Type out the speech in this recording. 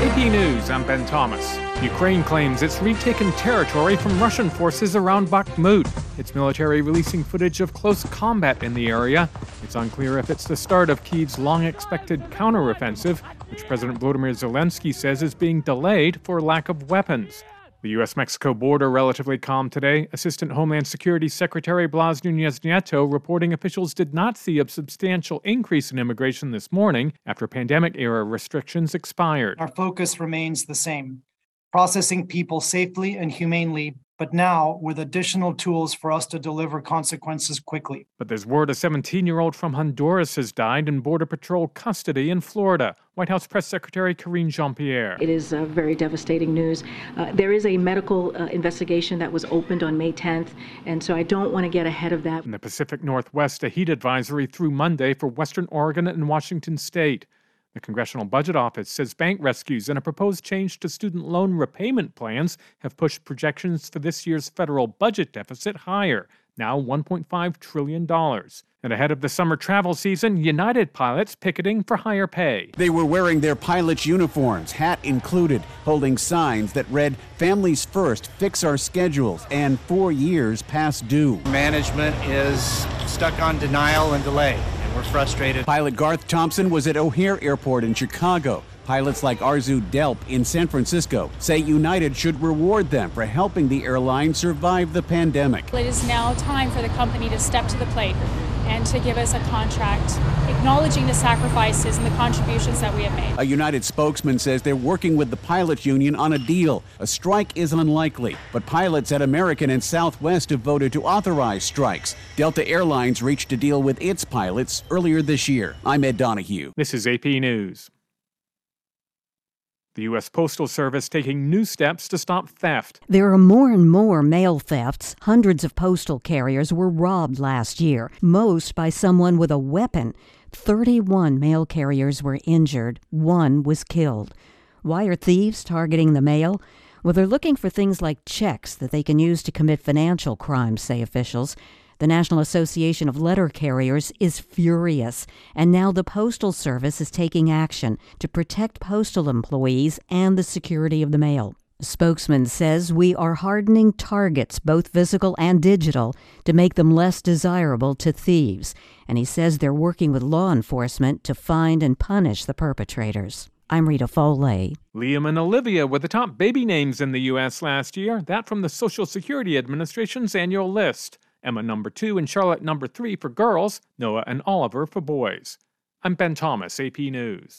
AP News, I'm Ben Thomas. Ukraine claims it's retaken territory from Russian forces around Bakhmut. Its military releasing footage of close combat in the area. It's unclear if it's the start of Kyiv's long-expected counteroffensive, which President Volodymyr Zelensky says is being delayed for lack of weapons. The U.S.-Mexico border relatively calm today. Assistant Homeland Security Secretary Blas Nunez Nieto reporting officials did not see a substantial increase in immigration this morning after pandemic-era restrictions expired. Our focus remains the same, processing people safely and humanely, but now with additional tools for us to deliver consequences quickly. But there's word a 17-year-old from Honduras has died in Border Patrol custody in Florida. White House Press Secretary Karine Jean-Pierre. It is very devastating news. There is a medical investigation that was opened on May 10th, and so I don't want to get ahead of that. In the Pacific Northwest, a heat advisory through Monday for Western Oregon and Washington State. The Congressional Budget Office says bank rescues and a proposed change to student loan repayment plans have pushed projections for this year's federal budget deficit higher, now $1.5 trillion. And ahead of the summer travel season, United pilots picketing for higher pay. They were wearing their pilot's uniforms, hat included, holding signs that read, "Families First, Fix Our Schedules," and 4 years past due. Management is stuck on denial and delay. We're frustrated. Pilot Garth Thompson was at O'Hare Airport in Chicago. Pilots like Arzu Delp in San Francisco say United should reward them for helping the airline survive the pandemic. It is now time for the company to step to the plate and to give us a contract acknowledging the sacrifices and the contributions that we have made. A United spokesman says they're working with the pilots union on a deal. A strike is unlikely, but pilots at American and Southwest have voted to authorize strikes. Delta Airlines reached a deal with its pilots earlier this year. I'm Ed Donahue. This is AP News. The U.S. Postal Service taking new steps to stop theft. There are more and more mail thefts. Hundreds of postal carriers were robbed last year, most by someone with a weapon. 31 mail carriers were injured. 1 was killed. Why are thieves targeting the mail? Well, they're looking for things like checks that they can use to commit financial crimes, say officials. The National Association of Letter Carriers is furious, and now the Postal Service is taking action to protect postal employees and the security of the mail. A spokesman says we are hardening targets, both physical and digital, to make them less desirable to thieves. And he says they're working with law enforcement to find and punish the perpetrators. I'm Rita Foley. Liam and Olivia were the top baby names in the U.S. last year. That from the Social Security Administration's annual list. Emma number 2 and Charlotte number 3 for girls, Noah and Oliver for boys. I'm Ben Thomas, AP News.